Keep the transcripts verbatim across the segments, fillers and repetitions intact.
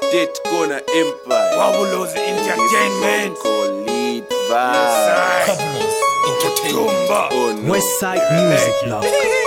State Corner Empire. Wabulozi Entertainment. Lead vibe. Entertainment. Westside Music Blog.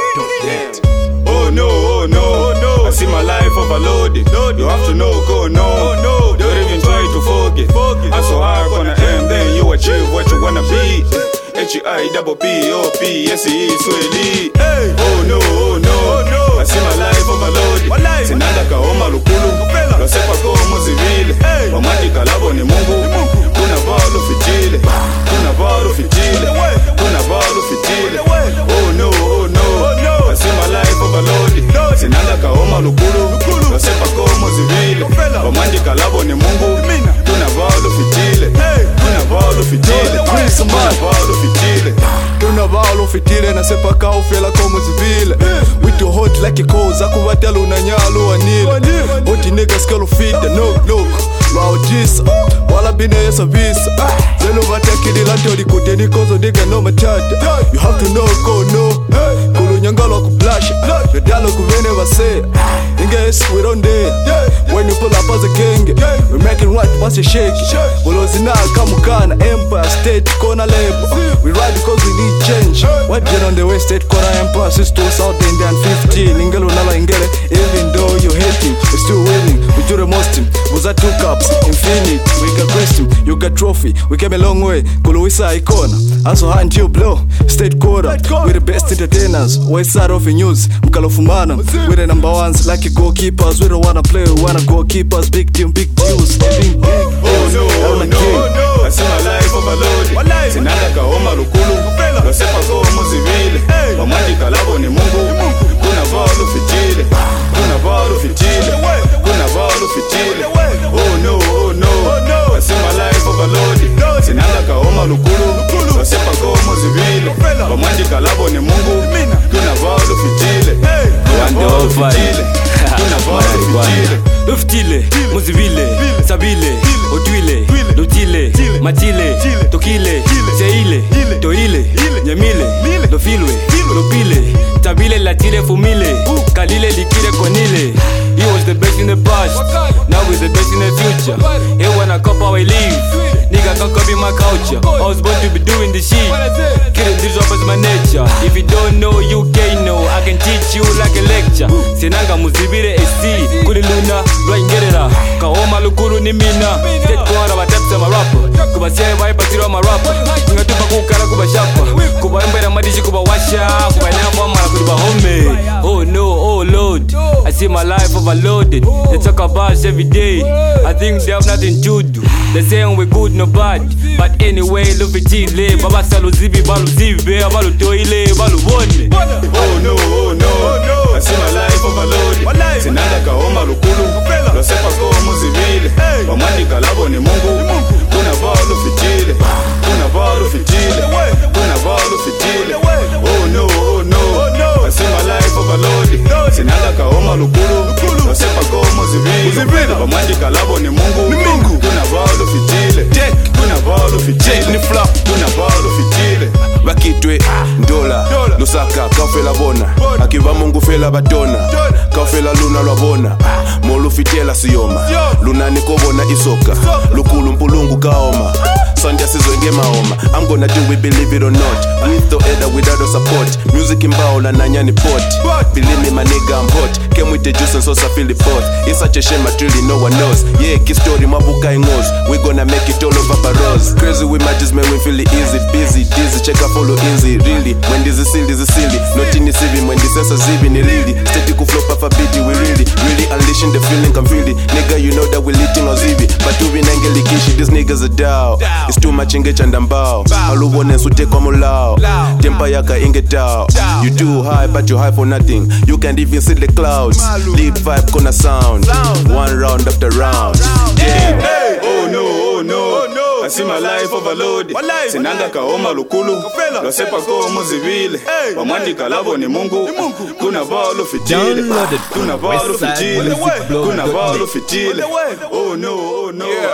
Oh no, oh no, oh no. I see my life overloaded. You have to know, go no. Don't even try to forget. I'm so high on the M, then you achieve what you wanna be. H I double P O P S E Swahili. Oh no, oh no. I see my life overloaded. Sinanda kaoma lukulu. Losepa komo zivile. Wamati kalabo ni Mungu. Kuna balu fitile. Kuna balu fitile. Kuna balu fitile. Oh no, oh no. I see my life overloaded. Sinanda kaoma lukulu. Losepa komo zivile. Wamati kalabo ni Mungu. Kuna balu fitile. Kuna balu fitile. Kuna balu fitile. Kuna balu fitile na sepa kao fela komo zivile. We too hot like a coals. Akuvatelu na nyalo anile. Hoti niggas kalo fita. No, look. Lao jisa. Wala bine yesa visa. Zelo vata kidi lante odikote nikozo diga no machata. You have to know go no. Kulu nyangalo kublasha. Yodalo kuvene vase. Inges we don't dare. When you pull up as a gang, we making right pass your shake. Bulozina kamukana Empire State Corner label. We ride because we need change. What get on the West State Corner Empire since two thousand fifteen. Ingelo nala ingele. Even though you're hating, we're still winning. We do the most team. Was that two cups? Infinite. We got question. You got trophy. We came a long way. Kuluisa icona. Also hand you blow. State Corner. We're the best entertainers. West side of the news. Mkalofumana. We're the number ones. Like goalkeepers. We don't wanna play. We wanna goalkeepers. Big team, big deals. Big, big. Oh no, oh no. I see my life overloaded. Sinanda kaoma lukulu. Losepa komo zivile. Wamati kalabo ni Mungu. Kuna balu fitile. Kuna balu fitile. Kuna balu fitile. Oh no, oh no. I see my life overloaded. Sinanda kaoma lukulu. Losepa komo zivile. Wamati kalabo ni Mungu. Kuna balu fitile. Kuna balu fitile. Kuna balu fitile. Luftile, muzivile, sabile, otwile, lutile, matile, tokile, seile, toile, nyamile, lofilwe, lopile, tabile, latile, fumile, kalile, likile, konile. He was the best in the past, now he's the best in the future. Hey, when I cop how I live, nigga can't copy my culture. I was born to be doing this shit, killing this up as my nature. If you don't know, you can't know, I can teach you like a lecture. Senanga muzibire esi, kuli luna, Lwaingerera, kaoma lukuru ni mina. State Corner batapsa marapa, kuba siya waipatiro marapa. Ngatupa kukara kuba shapa, kuba mbera madishi kuba washa, kuba nyamba mara kuba home. Oh no, oh Lord, I see my life overloaded. They talk about us every day, I think they have nothing to do. They saying we good no bad, but anyway lufitile. Baba salu zibi balu zibi, balu toile, balu wone. Oh no, oh no, I see my life overloaded. Sinanda kaoma lukulu. Losepa komo zivile. Wamati kalabo ni Mungu. Kuna balu fitile. Kuna balu fitile. Kuna balu fitile. Oh no, oh no, I see my life overloaded. Sinanda kaoma lukulu. Losepa komo zivile. Wamati kalabo ni Mungu. Kuna balu fitile. Kuna balu fitile. Kuna balu fitile. Bakitwe Ndola Lusaka Kaufela bona Akiva Mungu fela badona Kaufela luna lwabona Molu fitela siyoma Luna nikobona isoka Lukulu mpulungu kaoma Sunday sizwenge maoma I'm gonna do it, believe it or not. With or either without no support. Music in bao la nanyani pot. Believe me my nigga I'm hot. Came with the juice and sauce I feel the pot. It's such a shame but really no one knows. Yeah, kiss story mabuka ingos. We gonna make it all over Barros. Crazy with my just man we feel it easy. Busy, dizzy, check out follow easy. Really, when this is silly, this is silly. Not in the civil, when this is a zivin, really. Steady ku flop up a biddy, we really, really unleashing the feeling can feel it. Nigga, you know that we eating or zivi. But to be nangeli kishi, these niggas are down. It's too much inge chandambao. Aluwone sute kwa mulao. Tempa yaka inge tao. You too high, but you high for nothing. You can't even see the clouds. Lead vibe kona sound. One round after round. Yeah. Hey. Oh no, oh no. I see my life overloaded. Sinanda kaoma lukulu. Losepa komo zivile. Wamati kalabo ni Mungu. Kuna balu fitile. Kuna balu fitile. Kuna balu fitile. Oh no, oh no.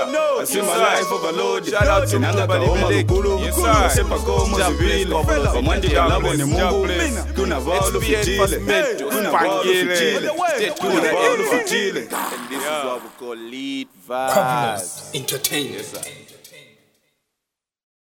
I see my life overloaded. Shout out to Nanga everybody kaoma in the lukulu. Yes, sir. Sepa komo zibile. Wamandi ya labo ni Mungu. Kuna vaulu fitile. Kuna vaulu fitile. Kuna vaulu fitile. And this is what we call lead vibes. Confidence Entertainment. Yes, sir.